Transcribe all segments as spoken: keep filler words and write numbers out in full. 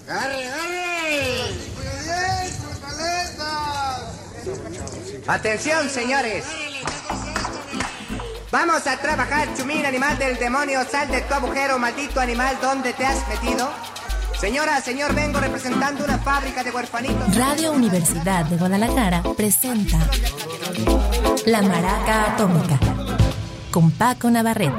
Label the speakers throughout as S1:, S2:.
S1: ¡Arre, arre! Atención, señores. Vamos a trabajar, chumín, animal del demonio. Sal de tu agujero, maldito animal. ¿Dónde te has metido? Señora, señor, vengo representando una fábrica de huerfanitos.
S2: Radio Universidad de Guadalajara presenta La Maraca Atómica con Paco Navarrete.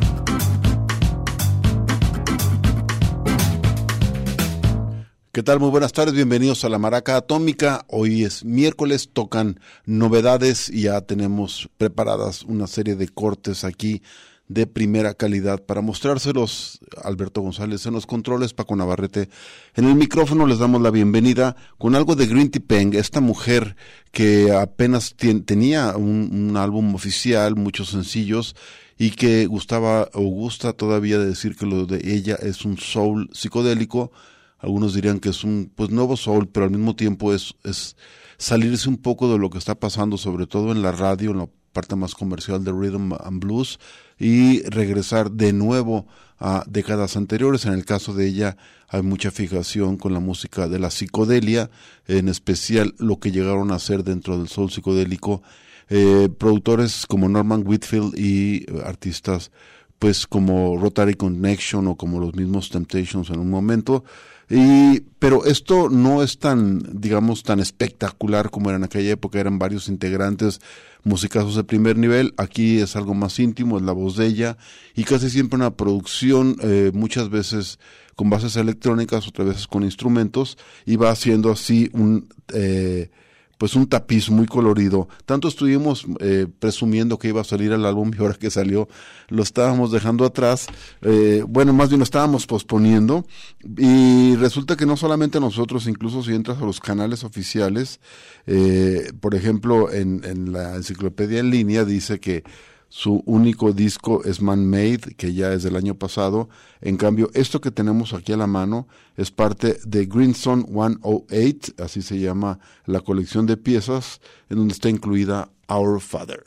S3: ¿Qué tal? Muy buenas tardes, bienvenidos a La Maraca Atómica. Hoy es miércoles, tocan novedades y ya tenemos preparadas una serie de cortes aquí de primera calidad para mostrárselos. Alberto González en los controles, Paco Navarrete en el micrófono. Les damos la bienvenida con algo de Green Tea Peng, esta mujer que apenas ten, tenía un, un álbum oficial, muchos sencillos, y que gustaba o gusta todavía de decir que lo de ella es un soul psicodélico. Algunos dirían que es un pues nuevo soul, pero al mismo tiempo es, es salirse un poco de lo que está pasando, sobre todo en la radio, en la parte más comercial de Rhythm and Blues, y regresar de nuevo a décadas anteriores. En el caso de ella hay mucha fijación con la música de la psicodelia, en especial lo que llegaron a hacer dentro del soul psicodélico, eh, productores como Norman Whitfield y eh, artistas pues como Rotary Connection o como los mismos Temptations en un momento. Y, pero esto no es tan, digamos, tan espectacular como era en aquella época. Eran varios integrantes, musicazos de primer nivel. Aquí es algo más íntimo, es la voz de ella, y casi siempre una producción, eh, muchas veces con bases electrónicas, otras veces con instrumentos, y va haciendo así un, eh, pues un tapiz muy colorido. Tanto estuvimos eh, presumiendo que iba a salir el álbum, y ahora que salió lo estábamos dejando atrás, eh, bueno, más bien lo estábamos posponiendo, y resulta que no solamente nosotros, incluso si entras a los canales oficiales, eh, por ejemplo, en, en la enciclopedia en línea dice que su único disco es Man Made, que ya es del año pasado. En cambio, esto que tenemos aquí a la mano es parte de Green Zone ciento ocho, así se llama la colección de piezas, en donde está incluida Our Father.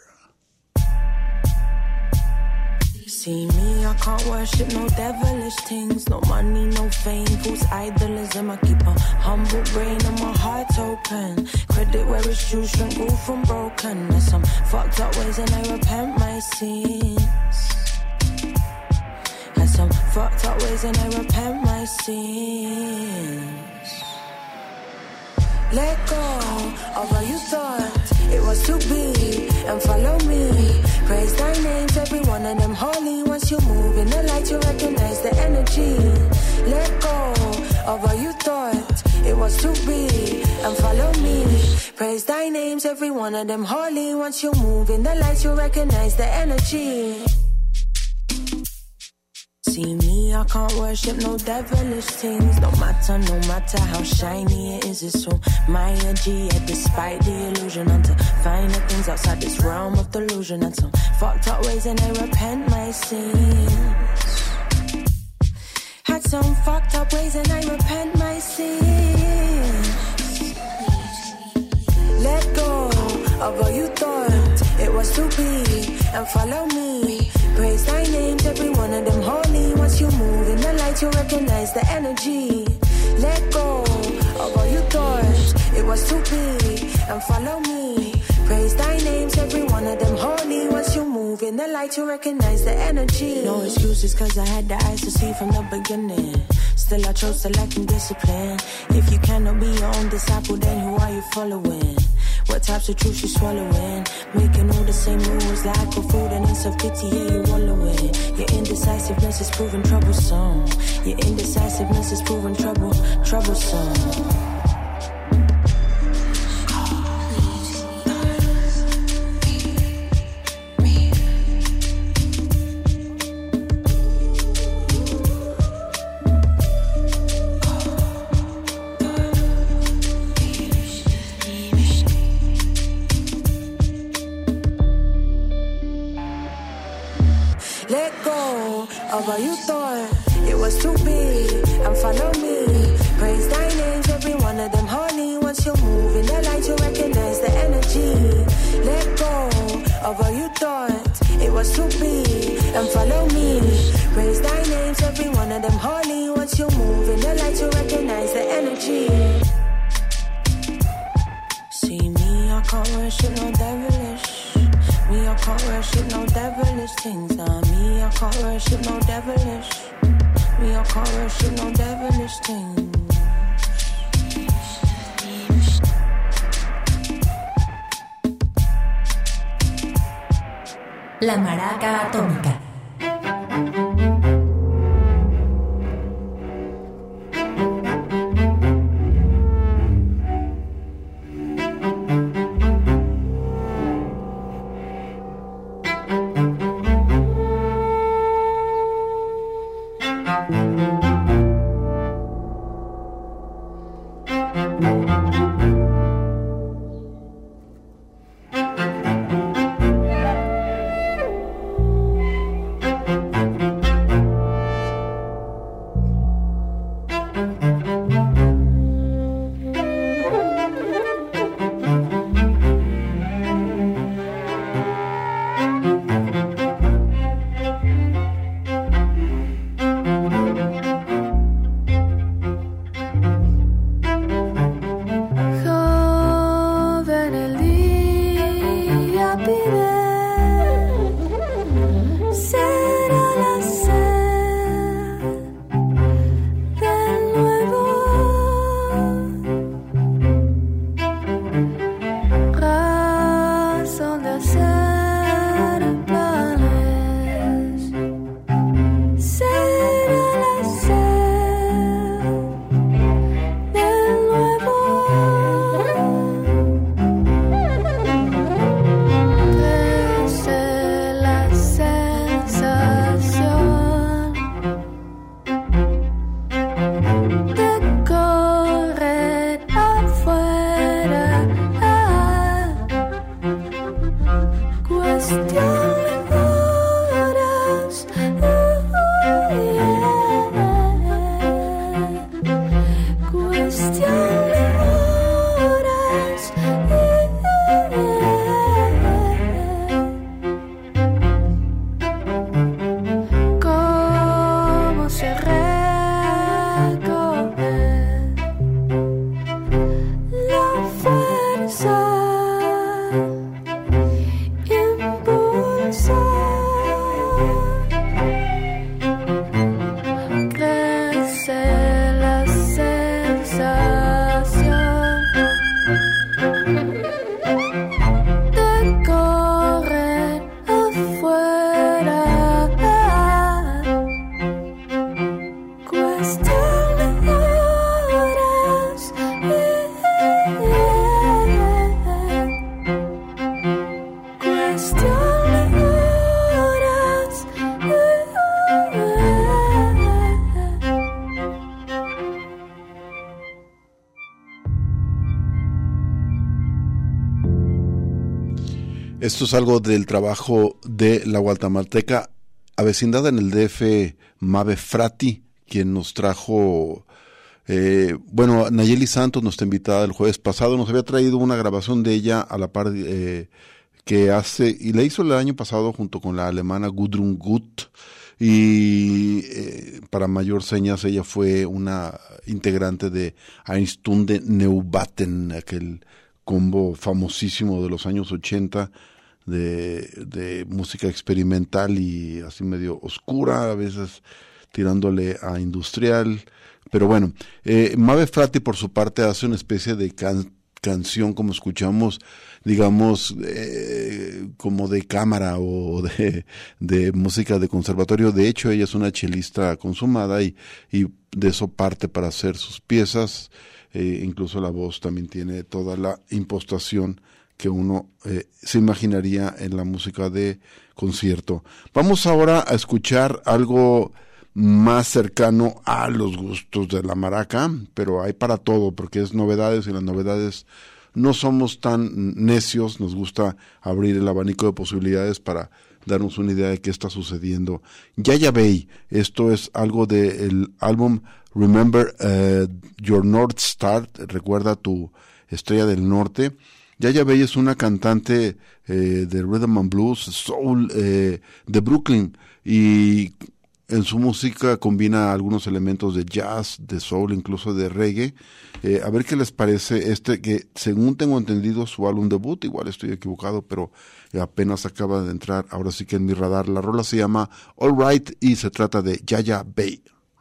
S4: See me, I can't worship no devilish things. No money, no fame, whose idolism. I keep a humble brain and my heart open. Credit where it's due, shrink rule from broken. There's some fucked up ways and I repent my sins. There's some fucked up ways and I repent my sins. Let go of what you thought it was to be, and follow me. Praise thy names, every one of them holy. Once you move in the light, you recognize the energy. Let go of what you thought it was to be, and follow me. Praise thy names, every one of them holy. Once you move in the light, you recognize the energy. See me, I can't worship no devilish things. No matter, no matter how shiny it is, it's so Maya G. Yeah, despite the illusion, unto finer things outside this realm of delusion. And some fucked up ways and I repent my sins. Had some fucked up ways and I repent my sins. Let go of what you thought it was to be, and follow me. Praise thy names, every one of them holy. Once you move in the light, you recognize the energy. Let go of what you thought it was to be, and follow me. Praise thy names, every one of them holy. Once you move in the light, you recognize the energy. No excuses, cause I had the eyes to see from the beginning. Still I chose to lack in discipline. If you cannot be your own disciple, then who are you following? What types of truth you swallowing? Making all the same rules like a food and in self-pity, yeah, you wallowing. Your indecisiveness is proving troublesome. Your indecisiveness is proving trouble, troublesome. Of what you thought it was to be, and follow me. Praise thy names, every one of them holy. Once you move in the light, you recognize the energy. Let go of what you thought it was to be, and follow me. Praise thy names, every one of them holy. Once you move in the light, you recognize things. Nah, me, I can't worship no devilish. Me, I can't worship no devilish things.
S2: La Maraca Atómica.
S3: Esto es algo del trabajo de la guatemalteca avecindada en el D F, Mabe Frati, quien nos trajo, eh, bueno, Nayeli Santos, nuestra invitada el jueves pasado, nos había traído una grabación de ella a la par eh, que hace, y la hizo el año pasado junto con la alemana Gudrun Gut, y eh, para mayor señas ella fue una integrante de Eine Stunde Neubaten, aquel combo famosísimo de los años ochenta de, de música experimental y así medio oscura, a veces tirándole a industrial, pero bueno, eh, Mabe Frati por su parte hace una especie de can, canción como escuchamos, digamos, eh, como de cámara o de, de música de conservatorio. De hecho ella es una chelista consumada y, y de eso parte para hacer sus piezas. Eh, incluso la voz también tiene toda la impostación que uno eh, se imaginaría en la música de concierto. Vamos ahora a escuchar algo más cercano a los gustos de la maraca, pero hay para todo, porque es novedades y las novedades no somos tan necios, nos gusta abrir el abanico de posibilidades para darnos una idea de qué está sucediendo. Yaya Bey, esto es algo del álbum Remember uh, Your North Star, recuerda tu estrella del norte. Yaya Bey es una cantante eh, de rhythm and blues, soul, eh, de Brooklyn, y en su música combina algunos elementos de jazz, de soul, incluso de reggae. Eh, a ver qué les parece este que, según tengo entendido, su álbum debut, igual estoy equivocado, pero apenas acaba de entrar, ahora sí que en mi radar. La rola se llama All Right y se trata de Yaya Bay.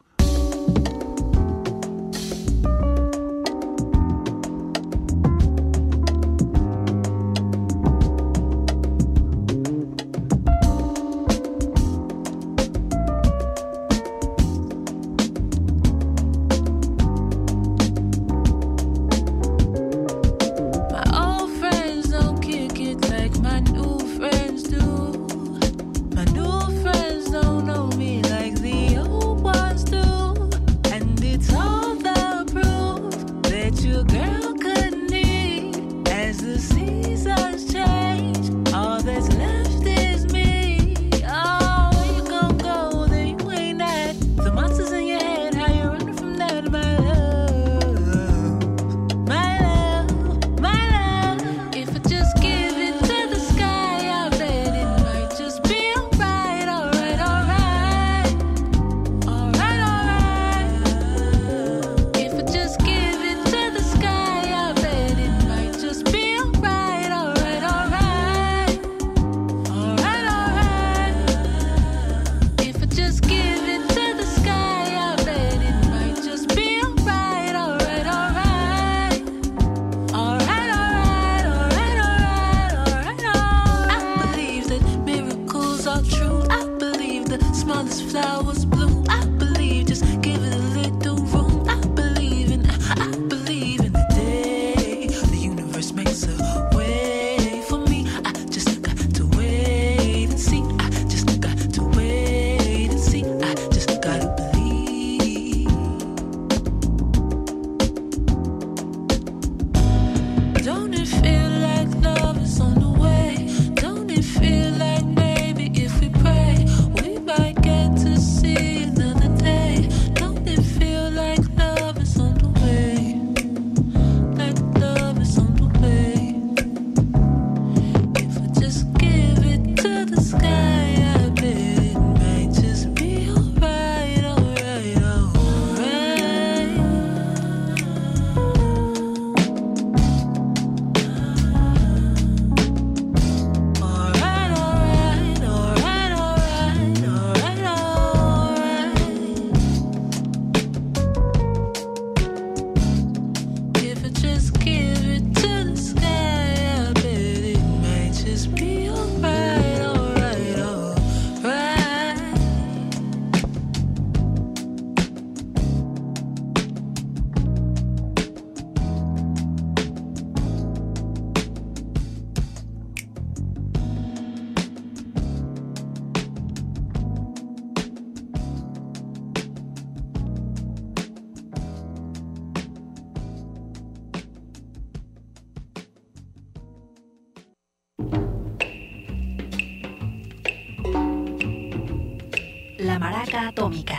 S2: La Maraca Atómica.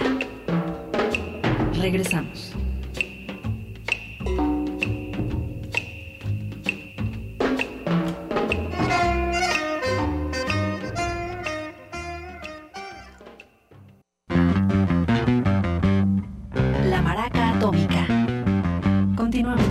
S2: Regresamos. La Maraca Atómica. Continuamos.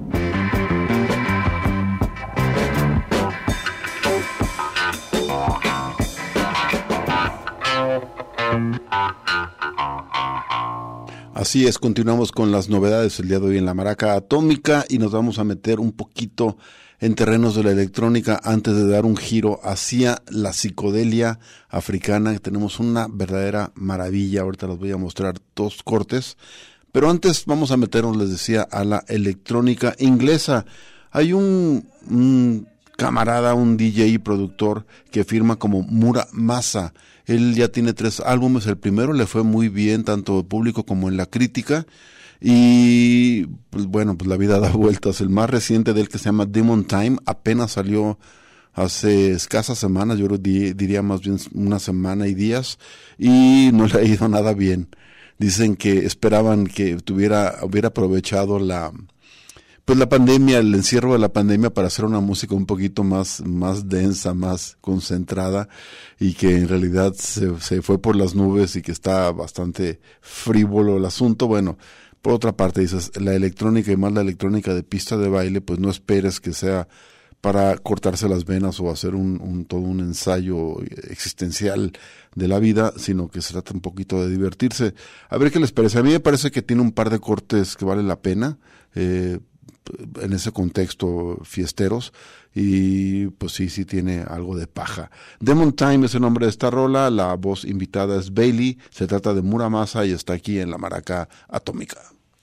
S3: Así es, continuamos con las novedades el día de hoy en la Maraca Atómica y nos vamos a meter un poquito en terrenos de la electrónica antes de dar un giro hacia la psicodelia africana. Tenemos una verdadera maravilla, ahorita les voy a mostrar dos cortes, pero antes vamos a meternos, les decía, a la electrónica inglesa. Hay un, un camarada, un D J y productor que firma como Mura Masa. Él ya tiene tres álbumes, el primero le fue muy bien, tanto en público como en la crítica, y pues bueno, pues la vida da vueltas. El más reciente de él, que se llama Demon Time, apenas salió hace escasas semanas, yo diría más bien una semana y días, y no le ha ido nada bien. Dicen que esperaban que tuviera, hubiera aprovechado la pues la pandemia, el encierro de la pandemia para hacer una música un poquito más, más densa, más concentrada, y que en realidad se, se fue por las nubes y que está bastante frívolo el asunto. Bueno, por otra parte dices, la electrónica y más la electrónica de pista de baile, pues no esperes que sea para cortarse las venas o hacer un, un todo un ensayo existencial de la vida, sino que se trata un poquito de divertirse. A ver qué les parece. A mí me parece que tiene un par de cortes que vale la pena, eh, en ese contexto fiesteros, y pues sí, sí tiene algo de paja. Demon Time es el nombre de esta rola, la voz invitada es Bailey, se trata de Muramasa y está aquí en la Maraca Atómica.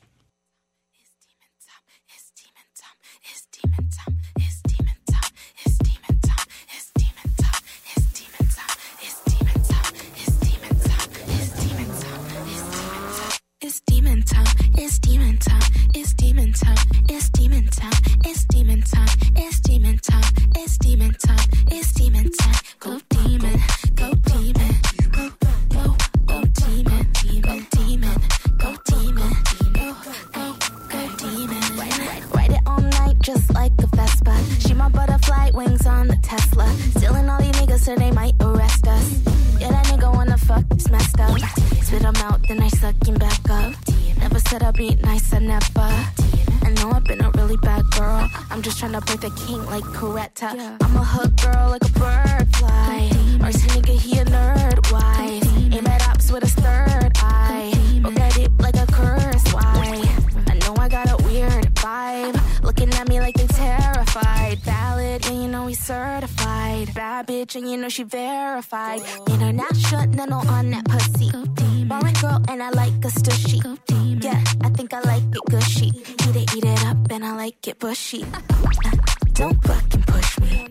S5: It's demon time, it's demon time, it's demon time, it's demon time, it's demon time, it's demon time, it's demon time, it's demon time. Go demon, go demon, go go go demon, go demon, go demon, go go go demon. Ride it all night just like a Vespa. She my butterfly wings on the Tesla. Stealing all these niggas so they might arrest us. Yeah, that nigga wanna fuck, it's messed up. Spit him out, then I suck him back up. Never said I'd be nice, I never. I know I've been a really bad girl. I'm just trying to break the king like Coretta. I'm a hook girl like a bird fly. Mercy nigga, he a nerd, why? Aim at ops with a third eye. Look at it like a curse, why? I know I got a weird vibe. Looking at me like they terrified. Valid, and you know we certified. Bad bitch, and you know she verified. International on that pussy. Ballin' girl, and I like a stushy. Yeah, I think I like it gushy. Eat it, eat it up, and I like it bushy. Uh, don't fucking push me.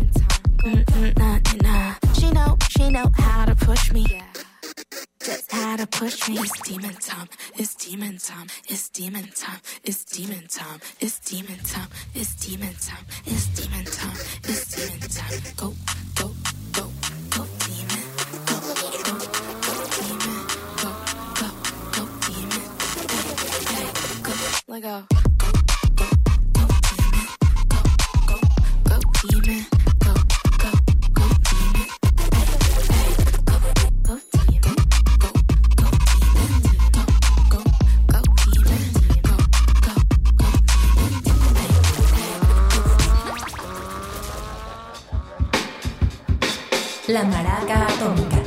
S5: Mm-mm, nah, nah. She know, she know how to push me. Just how to push me. It's demon time, it's demon time, it's demon time, it's demon time, it's demon time, it's demon time, it's demon time, it's demon time. Go, go, go, go, demon. Go, go, go, demon. Go, go, go, demon. Hey, hey, go, let go. Go, go, go, demon. Go, go, go, demon. Go, go, go, demon. Hey, hey, go, go, demon. Go, go, demon. Go, go, go, demon. Go, go, go, demon. Hey, hey.
S2: La Maraca Atómica.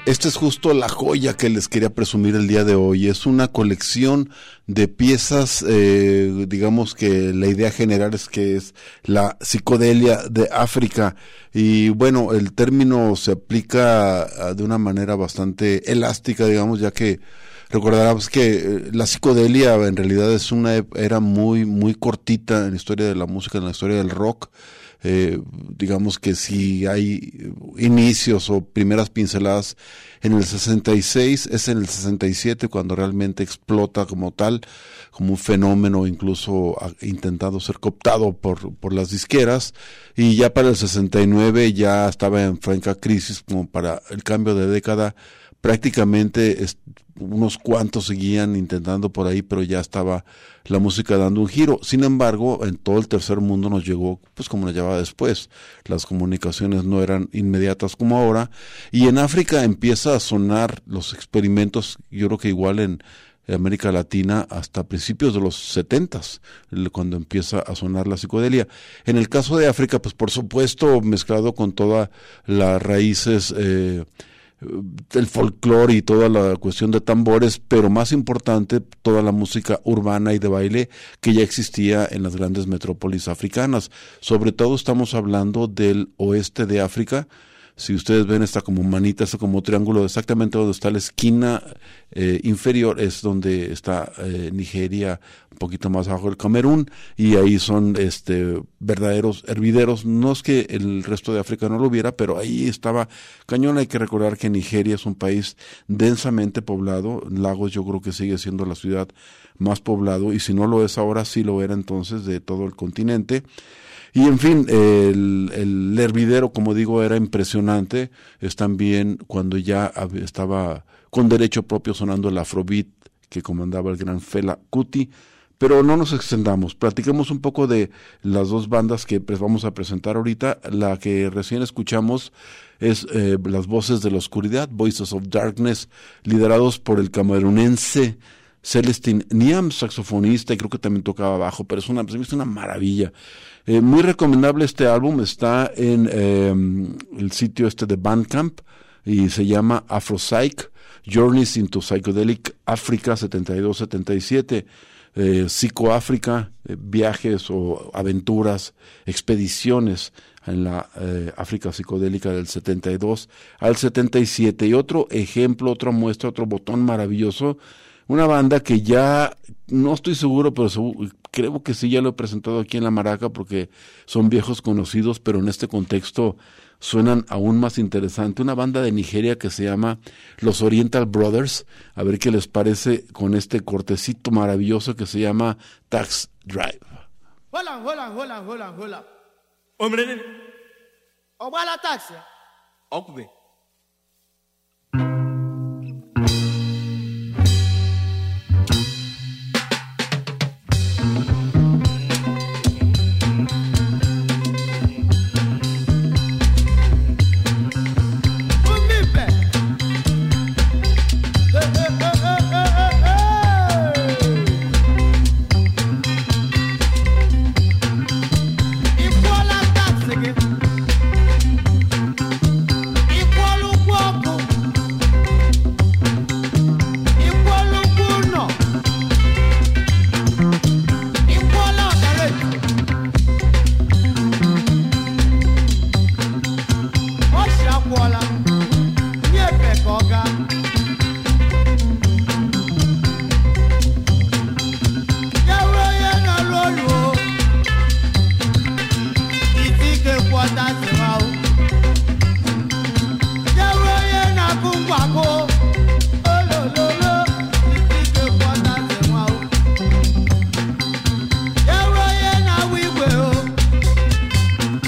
S3: Esta es justo la joya que les quería presumir el día de hoy. Es una colección de piezas, eh, digamos que la idea general es que es la psicodelia de África. Y bueno, el término se aplica de una manera bastante elástica, digamos, ya que recordarás que la psicodelia en realidad es una era muy, muy cortita en la historia de la música, en la historia del rock. Eh, digamos que si hay inicios o primeras pinceladas en el sesenta y seis, es en el sesenta y siete cuando realmente explota como tal, como un fenómeno, incluso ha intentado ser cooptado por, por las disqueras, y ya para el sesenta y nueve ya estaba en franca crisis, como para el cambio de década. Prácticamente es, unos cuantos seguían intentando por ahí, pero ya estaba la música dando un giro. Sin embargo, en todo el tercer mundo nos llegó, pues como nos llevaba después. Las comunicaciones no eran inmediatas como ahora. Y en África empieza a sonar los experimentos, yo creo que igual en América Latina, hasta principios de los setentas, cuando empieza a sonar la psicodelia. En el caso de África, pues por supuesto, mezclado con todas las raíces, eh, el folclore y toda la cuestión de tambores, pero más importante, toda la música urbana y de baile que ya existía en las grandes metrópolis africanas. Sobre todo estamos hablando del oeste de África. Si ustedes ven esta como manita, esta como triángulo, exactamente donde está la esquina eh, inferior es donde está eh, Nigeria, un poquito más abajo el Camerún, y ahí son este verdaderos hervideros. No es que el resto de África no lo hubiera, pero ahí estaba cañón. Hay que recordar que Nigeria es un país densamente poblado. Lagos yo creo que sigue siendo la ciudad más poblado, y si no lo es ahora, sí lo era entonces de todo el continente. Y en fin, el, el hervidero, como digo, era impresionante. Es también cuando ya estaba con derecho propio sonando el afrobeat que comandaba el gran Fela Kuti. Pero no nos extendamos, platiquemos un poco de las dos bandas que pues vamos a presentar ahorita. La que recién escuchamos es eh, Las Voces de la Oscuridad, Voices of Darkness, liderados por el camerunense Celestin Niam, saxofonista, y creo que también tocaba bajo, pero es una, es una maravilla. Eh, muy recomendable este álbum, está en eh, el sitio este de Bandcamp, y se llama Afropsych, Journeys into Psychedelic Africa setenta y dos setenta y siete, eh, Psicoáfrica, eh, viajes o aventuras, expediciones en la eh, África psicodélica del setenta y dos al setenta y siete. Y otro ejemplo, otra muestra, otro botón maravilloso, una banda que ya no estoy seguro, pero seguro, creo que sí ya lo he presentado aquí en La Maraca porque son viejos conocidos, pero en este contexto suenan aún más interesante. Una banda de Nigeria que se llama Los Oriental Brothers. A ver qué les parece con este cortecito maravilloso que se llama Tax Drive.
S6: Hola, hola, hola, hola, hola. Hombre, ¿o va la taxi? Ocupe.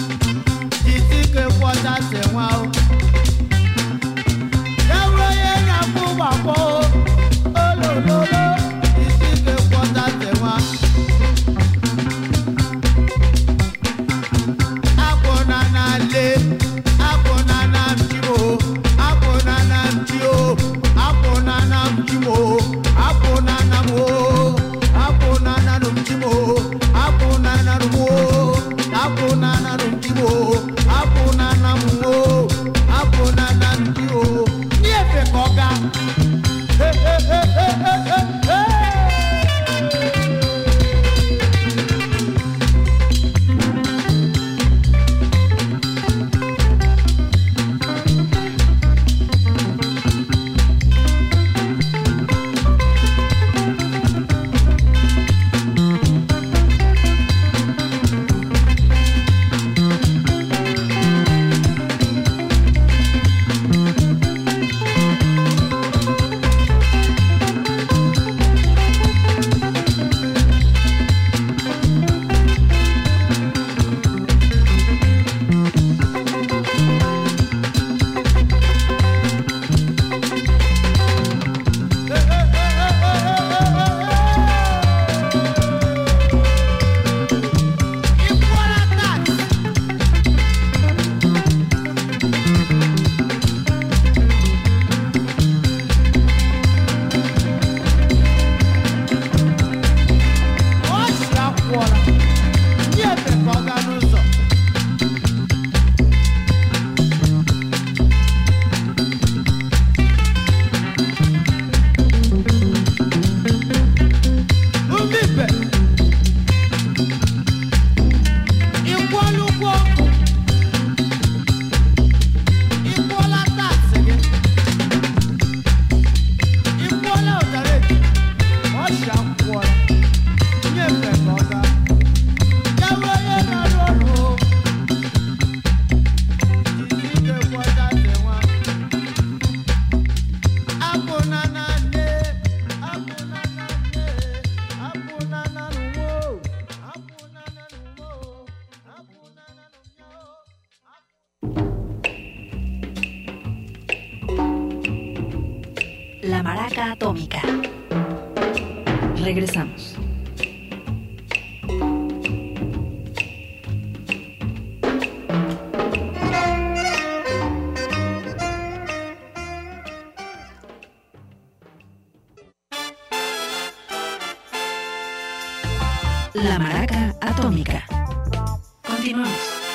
S6: Yeah,
S2: La Maraca Atómica. Regresamos. La Maraca Atómica. Continuamos.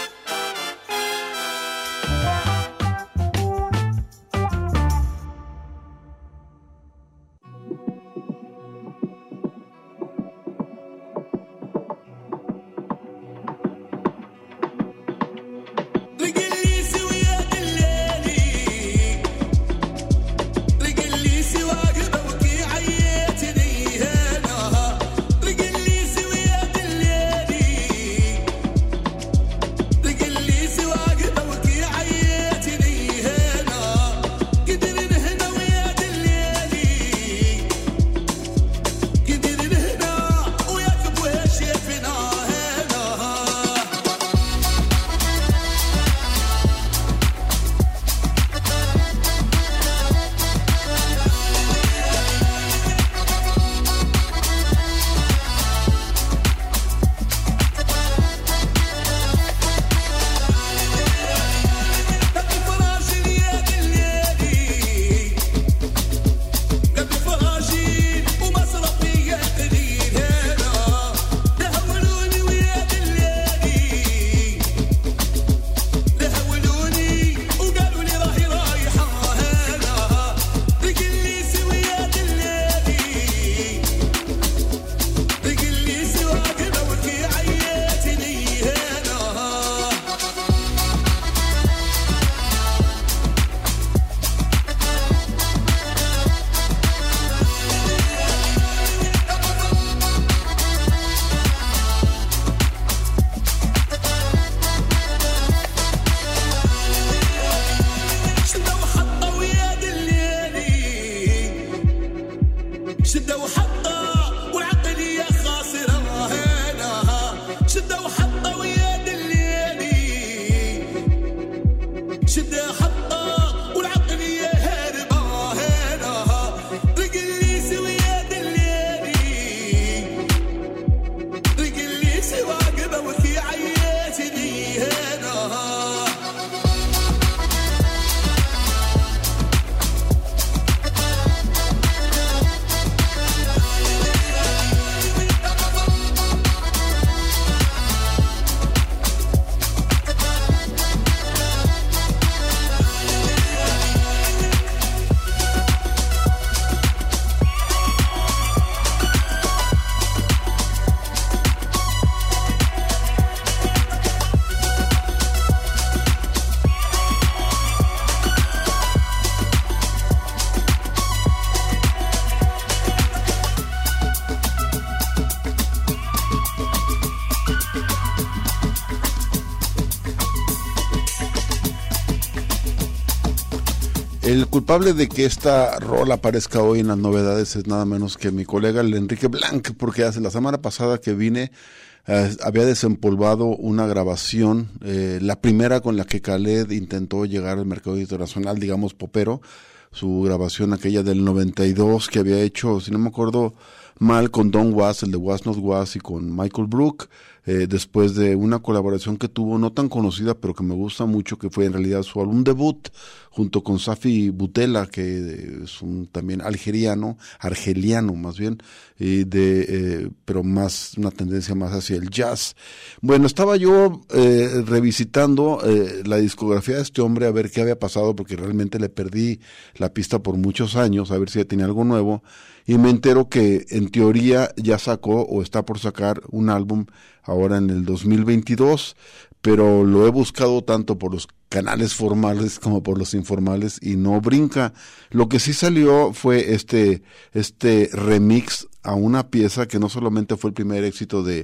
S3: El culpable de que esta rola aparezca hoy en las novedades es nada menos que mi colega el Enrique Blanc, porque hace la semana pasada que vine eh, había desempolvado una grabación, eh, la primera con la que Khaled intentó llegar al mercado internacional, digamos popero, su grabación aquella del noventa y dos que había hecho, si no me acuerdo mal, con Don Was, el de Was Not Was, y con Michael Brook, eh, después de una colaboración que tuvo no tan conocida, pero que me gusta mucho, que fue en realidad su álbum debut, junto con Safi Boutella, que es un también algeriano, argeliano más bien, eh, de, eh, pero más, una tendencia más hacia el jazz. Bueno, estaba yo eh, revisitando eh, la discografía de este hombre a ver qué había pasado, porque realmente le perdí la pista por muchos años, a ver si ya tenía algo nuevo, y me entero que en teoría ya sacó o está por sacar un álbum ahora en el dos mil veintidós, pero lo he buscado tanto por los canales formales como por los informales y no brinca. Lo que sí salió fue este este remix a una pieza que no solamente fue el primer éxito de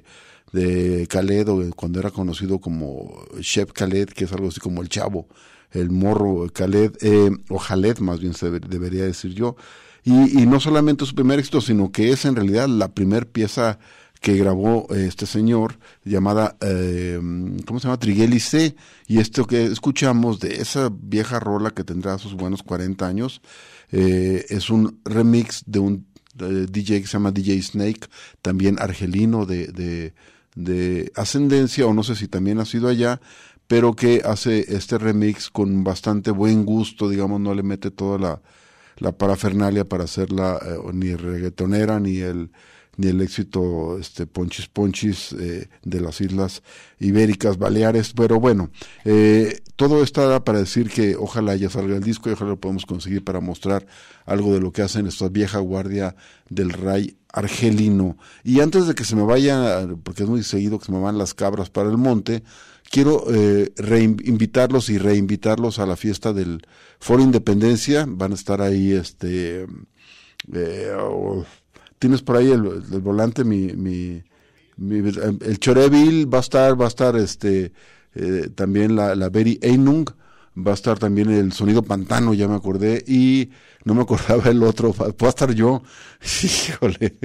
S3: de Khaled, o cuando era conocido como Chef Khaled, que es algo así como el chavo, el morro Khaled, eh, o Khaled más bien se debería decir yo, y, y no solamente su primer éxito, sino que es en realidad la primer pieza que grabó eh, este señor, llamada, eh, ¿cómo se llama? Trigélice, y esto que escuchamos de esa vieja rola que tendrá sus buenos cuarenta años, eh, es un remix de un eh, D J que se llama D J Snake, también argelino de, de, de ascendencia, o no sé si también ha sido allá, pero que hace este remix con bastante buen gusto, digamos, no le mete toda la, la parafernalia para hacerla eh, ni reggaetonera, ni el ni el éxito este ponchis ponchis eh, de las Islas Ibéricas, Baleares, pero bueno, eh, todo está para decir que ojalá ya salga el disco y ojalá lo podamos conseguir para mostrar algo de lo que hacen esta vieja guardia del ray argelino. Y antes de que se me vaya, porque es muy seguido que se me van las cabras para el monte, quiero eh, reinvitarlos y reinvitarlos a la fiesta del Foro Independencia. Van a estar ahí, este, eh, oh, tienes por ahí el, el volante, mi, mi, mi, el Choreville va a estar, va a estar, este, eh, también la, la Beri Einung, va a estar también el Sonido Pantano, ya me acordé, y no me acordaba el otro, va a estar yo, híjole.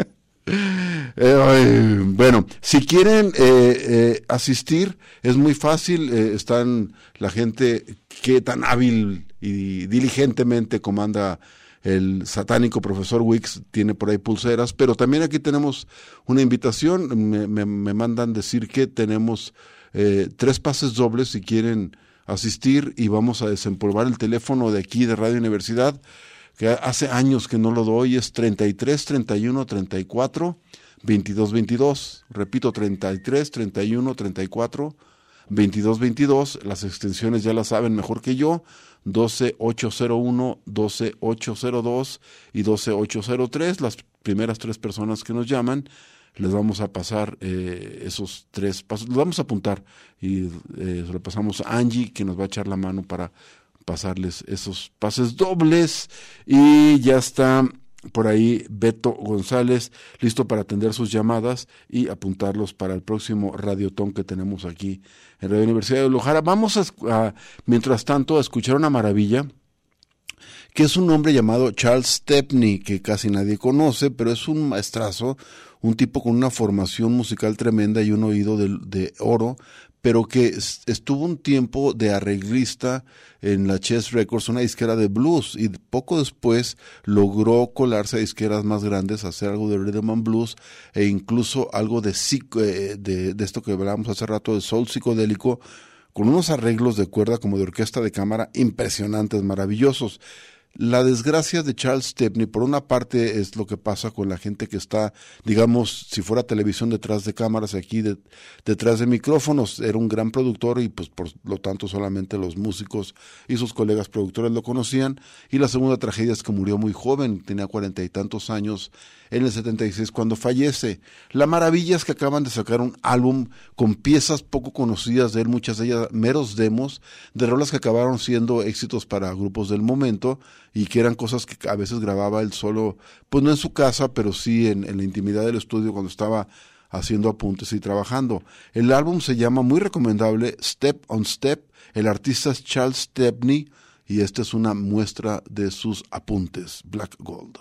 S3: Eh, bueno, si quieren eh, eh, asistir, es muy fácil, eh, están la gente que tan hábil y diligentemente comanda el satánico profesor Wicks, tiene por ahí pulseras, pero también aquí tenemos una invitación, me, me, me mandan decir que tenemos eh, tres pases dobles si quieren asistir, y vamos a desempolvar el teléfono de aquí de Radio Universidad, que hace años que no lo doy, es treinta y tres, treinta y uno, treinta y cuatro, veintidós, veintidós, repito, treinta y tres, treinta y uno, treinta y cuatro, veintidós, veintidós, las extensiones ya las saben mejor que yo, doce ocho cero uno, doce ocho cero dos y doce ocho cero tres, las primeras tres personas que nos llaman, les vamos a pasar eh, esos tres pasos, los vamos a apuntar y eh, se lo pasamos a Angie, que nos va a echar la mano para pasarles esos pases dobles, y ya está por ahí Beto González listo para atender sus llamadas y apuntarlos para el próximo radiotón que tenemos aquí en Radio Universidad de Guadalajara. Vamos a, a mientras tanto a escuchar una maravilla, que es un hombre llamado Charles Stepney, que casi nadie conoce, pero es un maestrazo, un tipo con una formación musical tremenda y un oído de, de oro, pero que estuvo un tiempo de arreglista en la Chess Records, una disquera de blues, y poco después logró colarse a disqueras más grandes, hacer algo de rhythm and blues, e incluso algo de, de, de esto que hablábamos hace rato, de soul psicodélico, con unos arreglos de cuerda como de orquesta de cámara impresionantes, maravillosos. La desgracia de Charles Stepney, por una parte, es lo que pasa con la gente que está, digamos, si fuera televisión, detrás de cámaras, aquí de, detrás de micrófonos. Era un gran productor y pues por lo tanto solamente los músicos y sus colegas productores lo conocían. Y la segunda tragedia es que murió muy joven, tenía cuarenta y tantos años, en el setenta y seis cuando fallece. La maravilla es que acaban de sacar un álbum con piezas poco conocidas de él, muchas de ellas meros demos, de rolas que acabaron siendo éxitos para grupos del momento, y que eran cosas que a veces grababa él solo, pues no en su casa, pero sí en, en la intimidad del estudio cuando estaba haciendo apuntes y trabajando. El álbum se llama, muy recomendable, Step on Step. El artista es Charles Stepney y esta es una muestra de sus apuntes, Black Gold.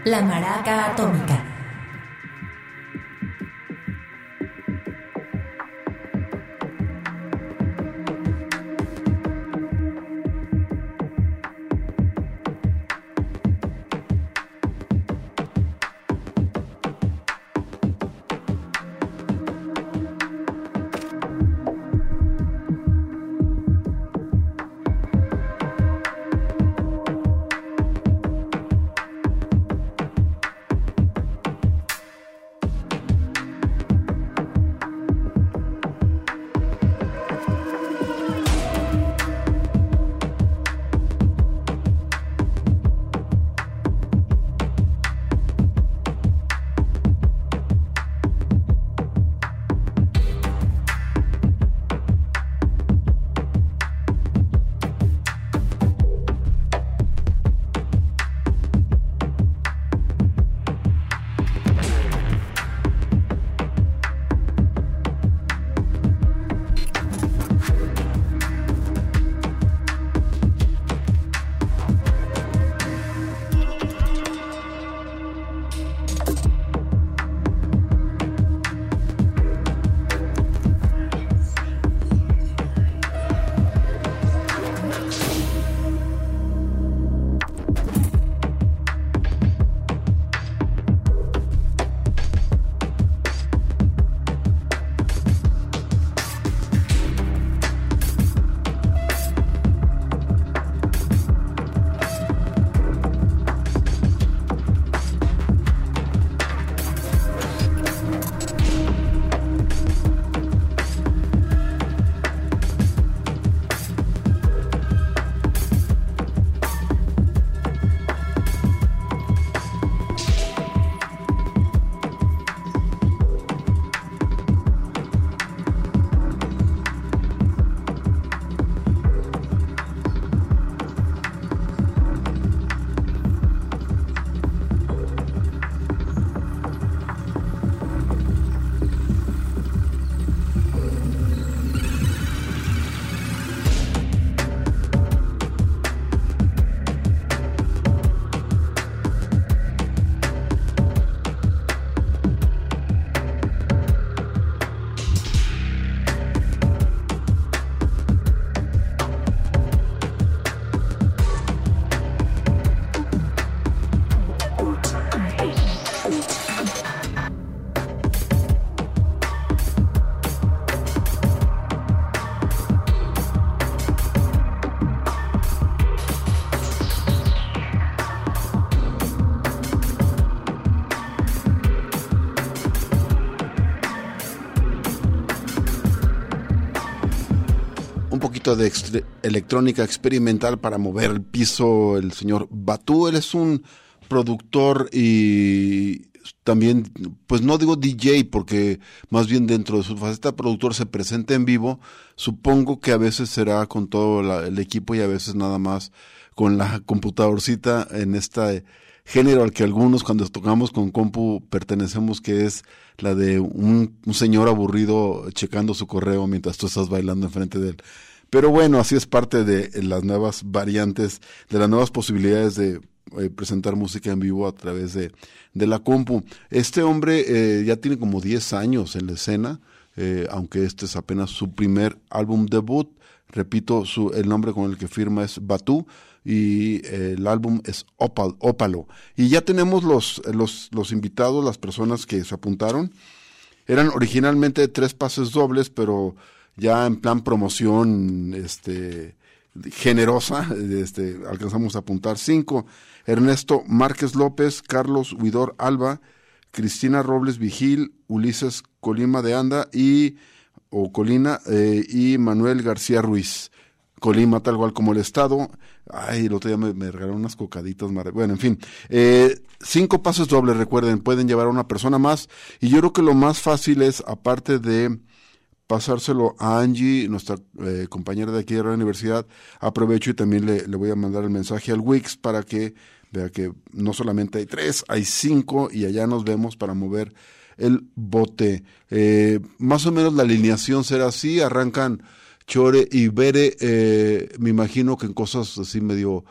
S2: La Maraca Atómica.
S3: De extre- electrónica experimental para mover el piso, el señor Batu. Él es un productor y también, pues no digo D J, porque más bien dentro de su faceta productor se presenta en vivo. Supongo que a veces será con todo la, el equipo y a veces nada más con la computadorcita en este género al que algunos cuando tocamos con compu pertenecemos, que es la de un, un señor aburrido checando su correo mientras tú estás bailando enfrente de él. Pero bueno, así es parte de las nuevas variantes, de las nuevas posibilidades de eh, presentar música en vivo a través de, de la compu. Este hombre eh, ya tiene como diez años en la escena, eh, aunque este es apenas su primer álbum debut. Repito, su, el nombre con el que firma es Batu y eh, el álbum es Opal, Ópalo. Y ya tenemos los, los, los invitados, las personas que se apuntaron. Eran originalmente tres pases dobles, pero ya en plan promoción este generosa, este alcanzamos a apuntar cinco. Ernesto Márquez López, Carlos Huidor Alba, Cristina Robles Vigil, Ulises Colima de Anda y o Colina eh, y Manuel García Ruiz. Colima, tal cual como el estado. Ay, el otro día me, me regalaron unas cocaditas. Bueno, en fin. Eh, cinco pases dobles, recuerden, pueden llevar a una persona más. Y yo creo que lo más fácil es, aparte de pasárselo a Angie, nuestra eh, compañera de aquí de la universidad, aprovecho y también le, le voy a mandar el mensaje al Wix para que vea que no solamente hay tres, hay cinco y allá nos vemos para mover el bote. Eh, más o menos la alineación será así, arrancan Chore y Bere, eh, me imagino que en cosas así medio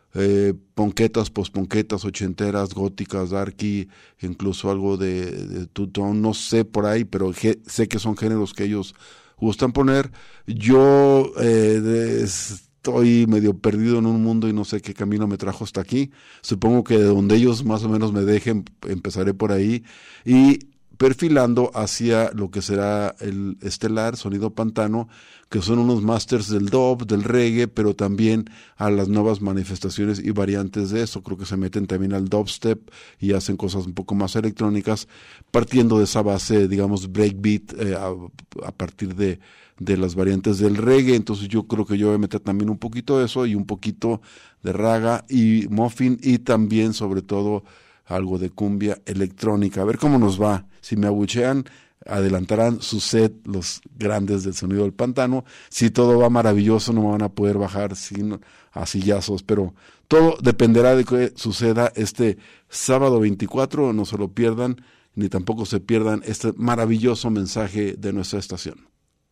S3: eh, ponquetas, posponquetas, ochenteras, góticas, darky, incluso algo de, de two-tone, no sé por ahí, pero ge- sé que son géneros que ellos gustan poner. Yo eh, de, estoy medio perdido en un mundo y no sé qué camino me trajo hasta aquí. Supongo que de donde ellos más o menos me dejen, empezaré por ahí y perfilando hacia lo que será el estelar, Sonido Pantano, que son unos masters del dub, del reggae, pero también a las nuevas manifestaciones y variantes de eso. Creo que se meten también al dubstep y hacen cosas un poco más electrónicas, partiendo de esa base, digamos, breakbeat, eh, a, a partir de, de las variantes del reggae. Entonces yo creo que yo voy a meter también un poquito de eso y un poquito de raga y muffin y también, sobre todo, algo de cumbia electrónica. A ver cómo nos va. Si me abuchean, adelantarán su set los grandes del Sonido del Pantano. Si todo va maravilloso, no me van a poder bajar sin a sillazos, pero todo dependerá de que suceda este sábado veinticuatro. No se lo pierdan, ni tampoco se pierdan este maravilloso mensaje de nuestra estación.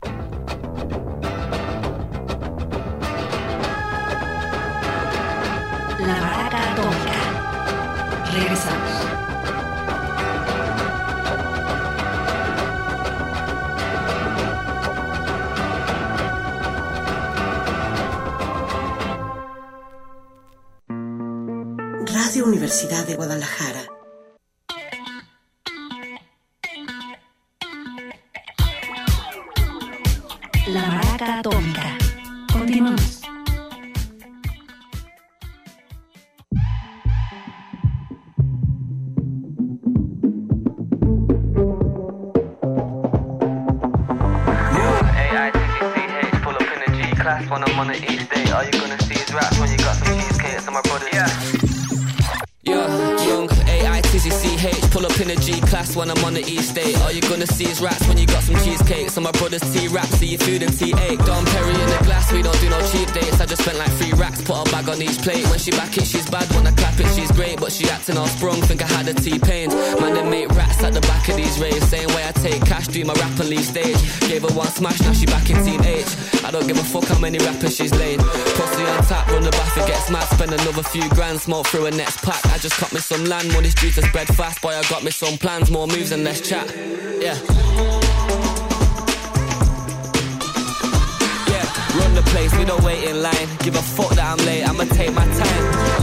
S2: La Maraca Atómica. Regresamos.
S7: Radio Universidad de Guadalajara.
S2: La Maraca Atómica. Continuamos.
S8: When I'm on the east day, all you're gonna see is raps when you got some cheesecake. So my brother, yeah. Yeah, young A I T Z C H, pull up in a G class when I'm on the east day. All you're gonna see is raps when you got some cheesecake. So my brother's T-rap, see your food and T eight. Dom Perry in the glass, we don't do no cheap dates. I just spent like three racks, put a bag on each plate. When she back it, she's bad, when I clap it, she's great. But she acting all sprung, think I had a T-pain. Man, they make rats at the back of these raves. Same way I take cash, do my rap and leave stage. Gave her one smash, now she back in Team H. I don't give a fuck how many rappers she's laid. Pussy on tap, run the bath, it gets mad. Spend another few grand, smoke through a next pack. I just cut me some land, money's due to spread fast. Boy, I got me some plans, more moves and less chat. Yeah. Yeah, run the place, we don't wait in line. Give a fuck that I'm late, I'ma take my time.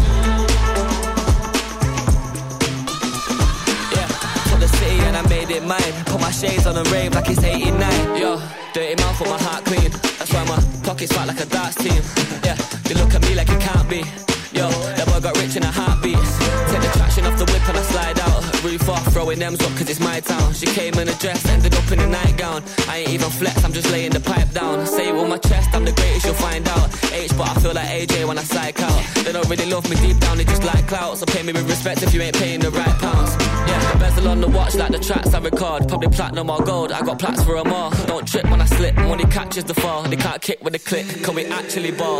S8: Yeah, to the city and I made it mine. Put my shades on and rave like it's eighty-nine. Yo, dirty mouth with my heart clean. That's why my pockets fat like a darts team. Yeah, they look at me like it can't be. Yo, that boy got rich in a heartbeat. Take the traction off the whip and I slide out. Roof off, throwing M's up cause it's my town. She came in a dress, ended up in a nightgown. I ain't even flex, I'm just laying the pipe down. Say it with my chest, I'm the greatest, you'll find out. H, but I feel like A J when I psych out. They don't really love me deep down, they just like clout. So pay me with respect if you ain't paying the right pounds. Yeah, the bezel on the watch like the tracks I record. Probably platinum or gold, I got plaques for them all. Don't trip when I slip, money catches the fall. They can't kick with a click, can we actually ball?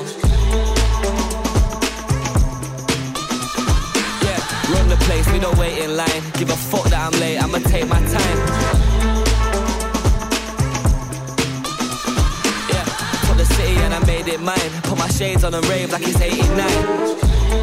S8: Run the place, we don't wait in line. Give a fuck that I'm late, I'ma take my time. Yeah, put the city and I made it mine. Put my shades on and rave like it's eighty-nine.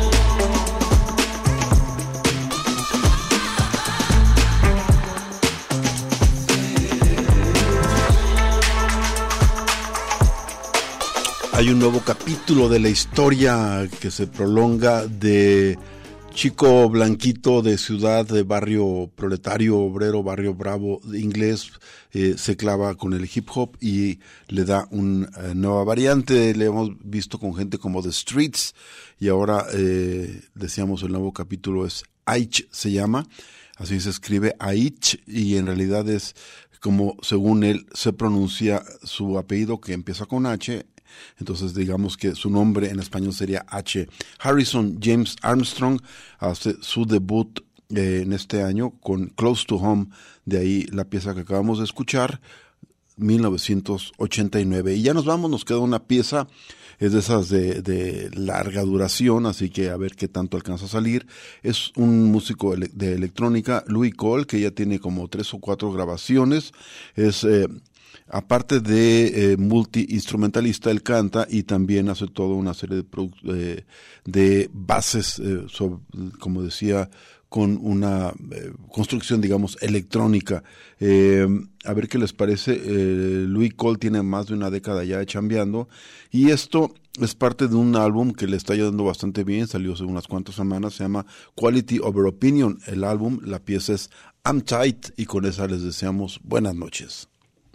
S3: Hay un nuevo capítulo de la historia que se prolonga de chico blanquito de ciudad, de barrio proletario, obrero, barrio bravo, inglés, eh, se clava con el hip hop y le da una eh, nueva variante. Le hemos visto con gente como The Streets y ahora, eh, decíamos, el nuevo capítulo es Aich, se llama, así se escribe Aich y en realidad es como según él se pronuncia su apellido que empieza con H. Entonces digamos que su nombre en español sería H. Harrison James Armstrong hace su debut eh, en este año con Close to Home, de ahí la pieza que acabamos de escuchar, mil novecientos ochenta y nueve. Y ya nos vamos, nos queda una pieza, es de esas de, de larga duración, así que a ver qué tanto alcanza a salir. Es un músico de electrónica, Louis Cole, que ya tiene como tres o cuatro grabaciones, es... Eh, aparte de eh, multi-instrumentalista, él canta y también hace toda una serie de, produ- de, de bases, eh, sobre, como decía, con una eh, construcción, digamos, electrónica. Eh, a ver qué les parece. Eh, Louis Cole tiene más de una década ya chambeando, y esto es parte de un álbum que le está yendo bastante bien, salió hace unas cuantas semanas, se llama Quality Over Opinion, el álbum, la pieza es I'm Tight, y con esa les deseamos buenas noches.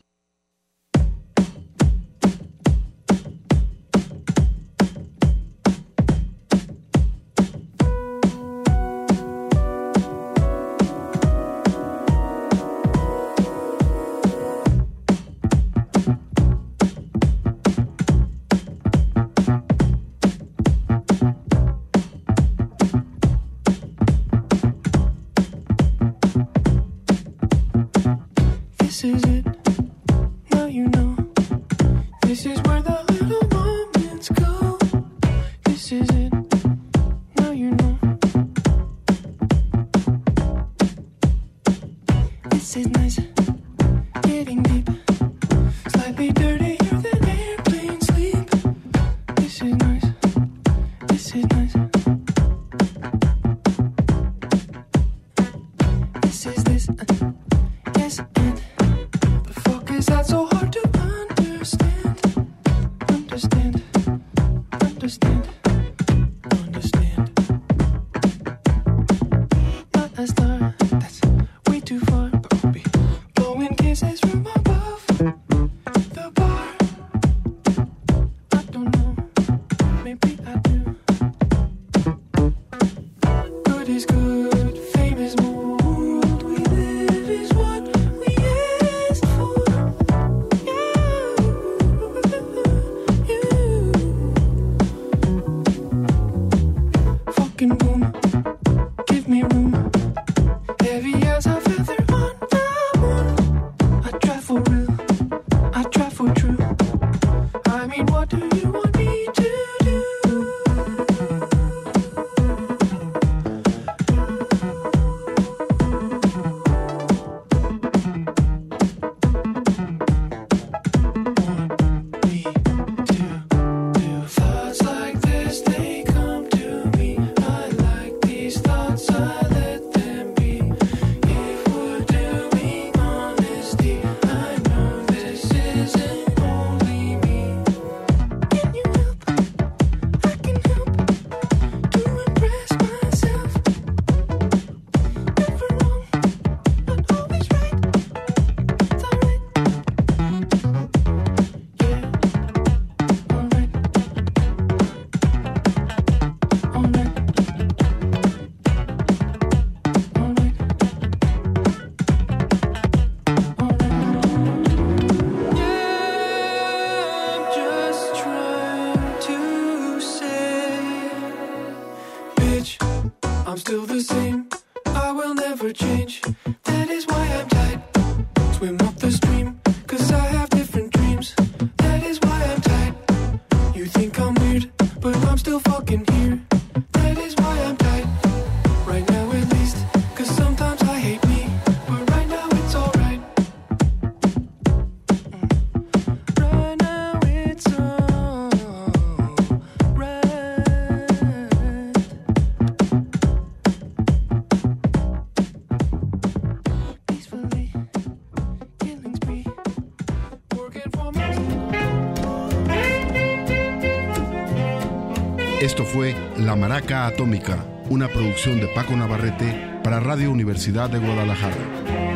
S9: Esto fue La Maraca Atómica, una producción de Paco Navarrete para Radio Universidad de Guadalajara.